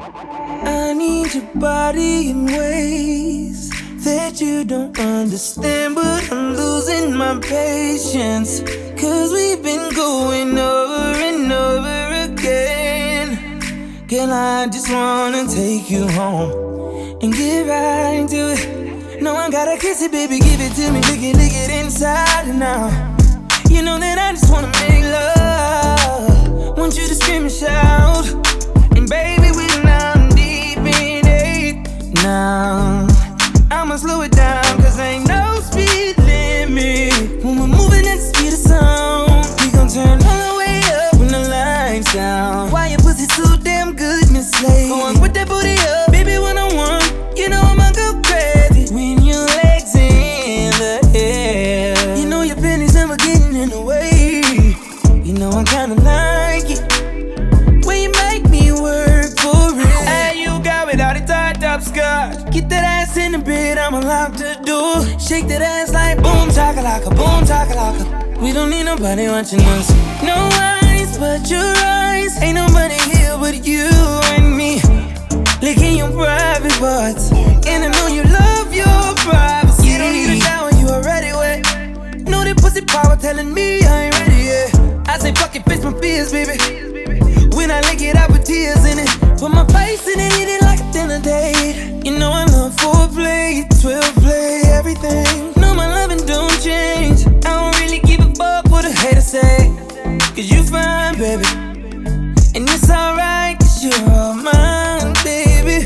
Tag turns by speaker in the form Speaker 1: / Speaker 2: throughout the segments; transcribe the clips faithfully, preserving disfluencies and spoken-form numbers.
Speaker 1: I need your body in ways that you don't understand, but I'm losing my patience. Cause we've been going over and over again. Girl, I just wanna take you home and get right to it. No, I gotta kiss it, baby, give it to me, lick it, lick it inside and out. You know that I just wanna make love, want you to scream and shout. And baby, we now deep in it. Now I'ma slow it down, cause ain't no speed limit. When we're moving at the speed of sound, we gon' turn all the way up when the lights down. Why your pussy so damn good, Miss Lady? Go on, put that booty up, baby, when I want. You know I'ma go crazy when your legs in the air. You know your panties never getting in the way. You know I kinda like it when you make me work for it. Hey, you got without a tied up skirt. Get that ass in the bed, I'ma lock the door. Shake that ass like boom chakalaka, boom chakalaka. We don't need nobody watching us. No eyes but your eyes. Ain't nobody here but you and me. Licking your private parts, and I know you love your privacy. You don't need a shower, you already wet. Know that pussy power telling me I ain't ready yet. I say fuck it, face my fears, baby. When I lick it, I put tears in it. Put my face in it, eat it like a dinner date. You know I love foreplay, twelve play, everything. No, my loving don't change. I don't really give a fuck what a hater say. Cause you fine, baby. And it's alright, cause you're all mine, baby.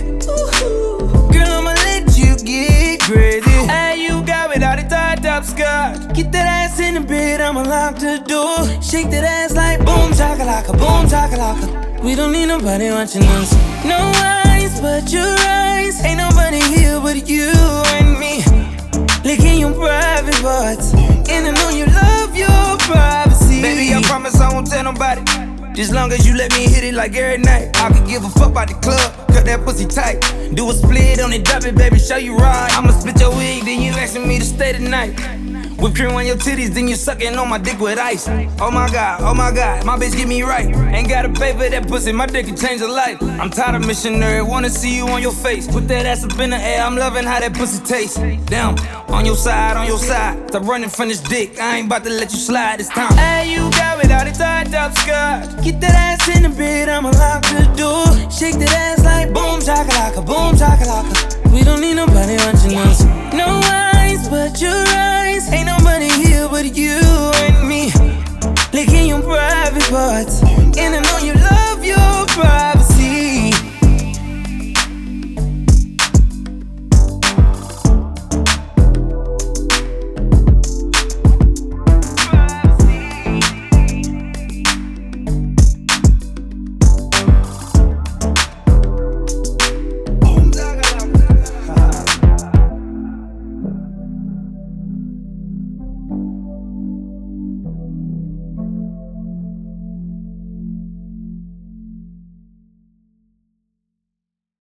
Speaker 1: Ooh, girl, I'ma let you get crazy. Hey, you got without a tied up skirt. Get that ass in the bed, I'ma lock the door. Shake that ass like boom chakalaka, boom chakalaka. We don't need nobody watching us. No eyes but your eyes. Ain't nobody here but you and me. Licking your private parts, and I know you love your privacy.
Speaker 2: Baby, I promise I won't tell nobody. Just long as you let me hit it like every night. I could give a fuck about the club, cut that pussy tight. Do a split on it, drop it, baby, show you right. I'ma split your wig, then you asking me to stay tonight. Whip cream on your titties, then you sucking on my dick with ice. Oh my god, oh my god, my bitch get me right. Ain't gotta pay for that pussy, my dick can change a life. I'm tired of missionary, wanna see you on your face. Put that ass up in the air, I'm loving how that pussy tastes. Damn, on your side, on your side. Stop running from this dick, I ain't about to let you slide this time.
Speaker 1: Hey, you got without a tied up skirt. Get that ass in the bed, I'ma lock the door. Shake that ass like boom chakalaka, boom chakalaka. We don't need nobody watching us. No eyes but your eyes. Ain't nobody here but you